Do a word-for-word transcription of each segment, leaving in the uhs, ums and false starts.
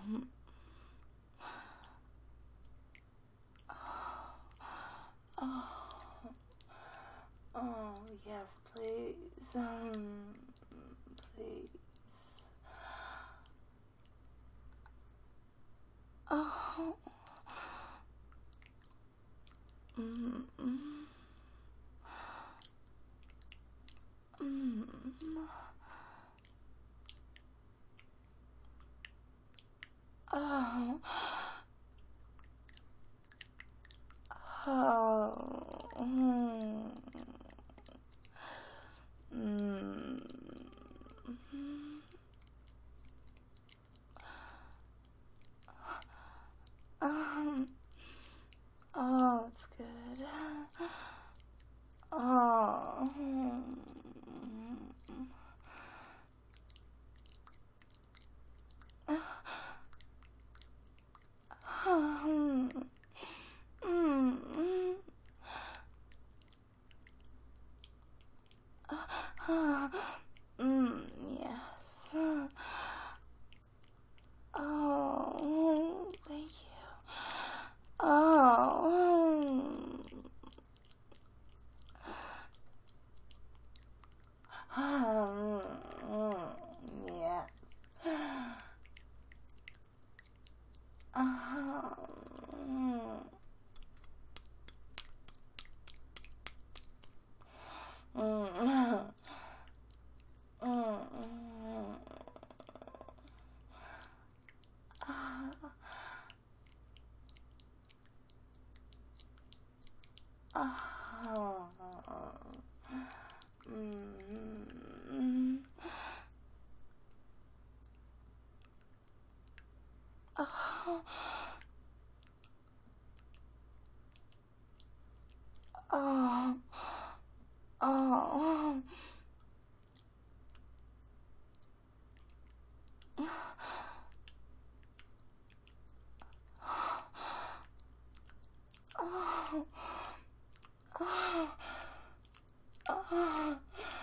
Oh, oh, yes, please. Um, please. Oh. Mm, mm, mm. Oh. Oh. Mm. Mm. Um. Oh, it's good. Oh. Um. Mm. Mm. Yes. Oh, thank you. Oh. Um, yes. Um, mm, mm, oh, mm, oh, oh, oh, oh, oh, oh,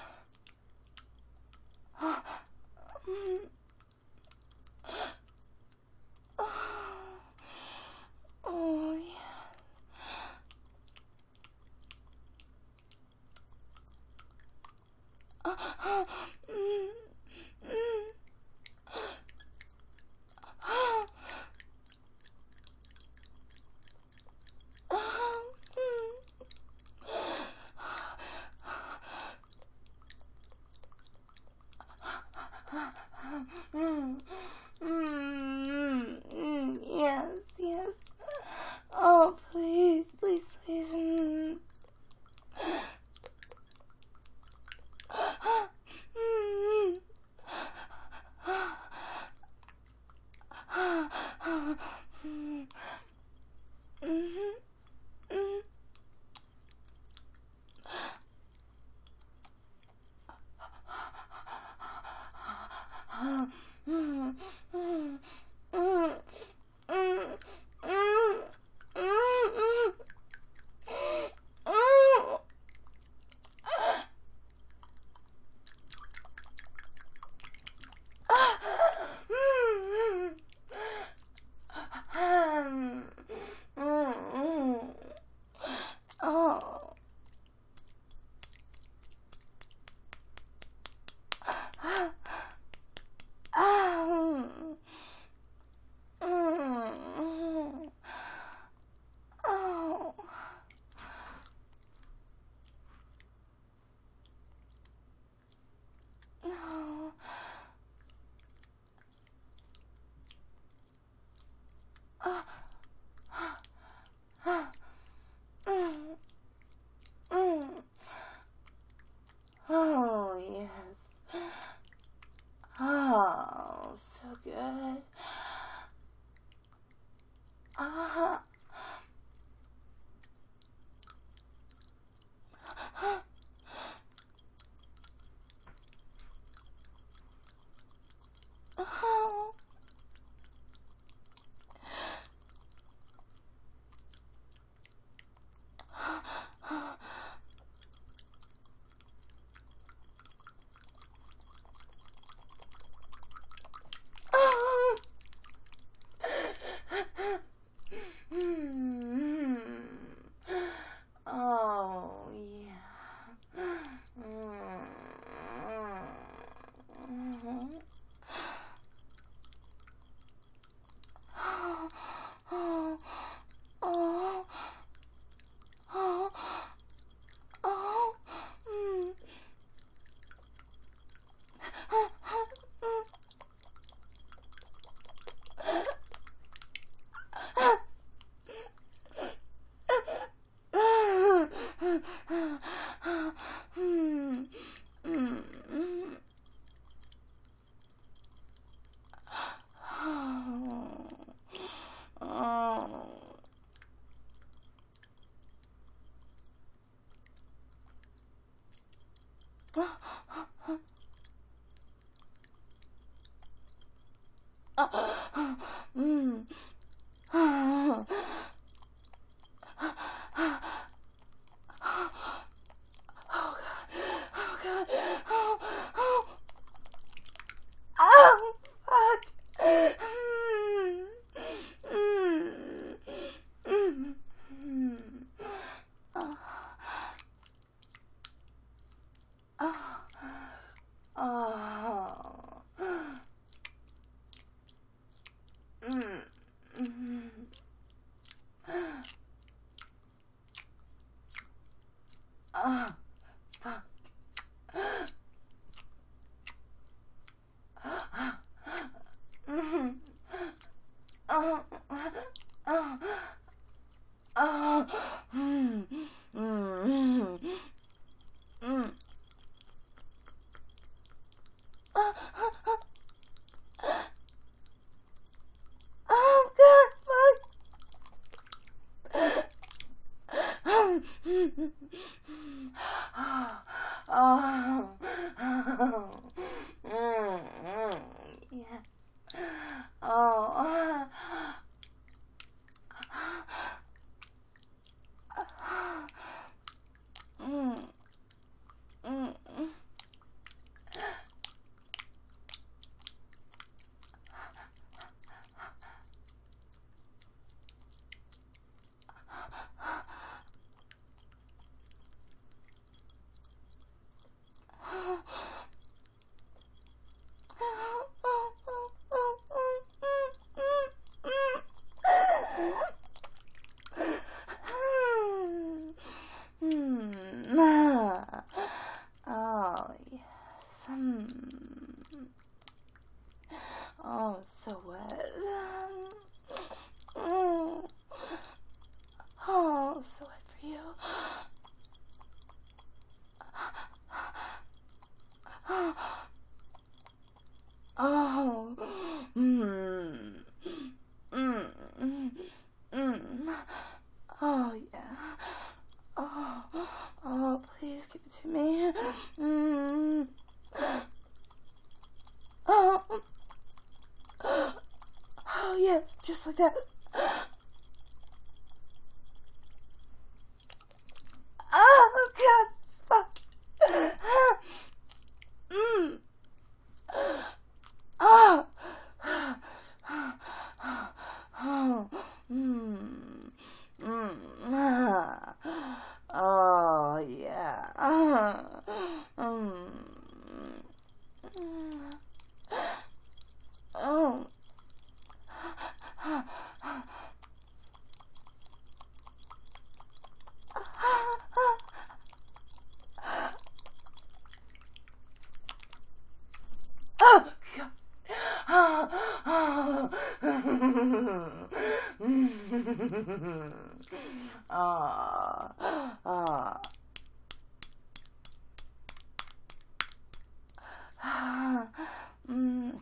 mm, oh, yeah. Mm. Oh God! Oh God! Oh, oh, oh, fuck! Mm, mm, mm, mm. Oh, oh, oh. Mm, mm. Oh, fuck. Mm. Oh, oh, oh. Mm, mm, mm. Oh, oh, God, fuck. Oh, oh, oh, mm, mm, yeah. Oh, mm, mm, mm. Hmm. Oh, yes. Hmm. Oh, so wet. Mm. Oh, so wet for you. Oh. Mm. Mm. Mm. Mm. Oh, yeah. Oh. Oh, please give it to me. Mm. Oh. Oh, yes, just like that. Oh, God, fuck. Mm. Oh. Oh. Mm. Mm. Oh, yeah. Mm. Oh. Oh, God. Oh, oh. Oh, oh. Mm.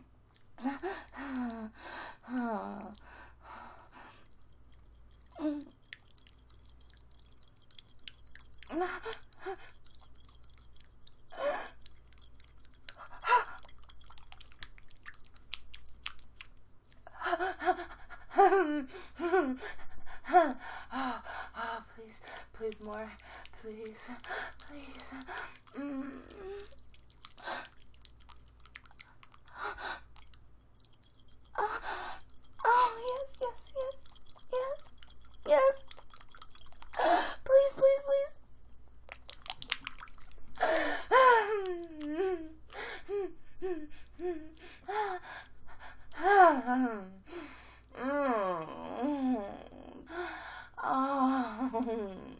Oh, oh, please, please more, please, please. Mm. Oh, oh, yes, yes, yes, yes, yes. Please, please, please. Mm. Oh.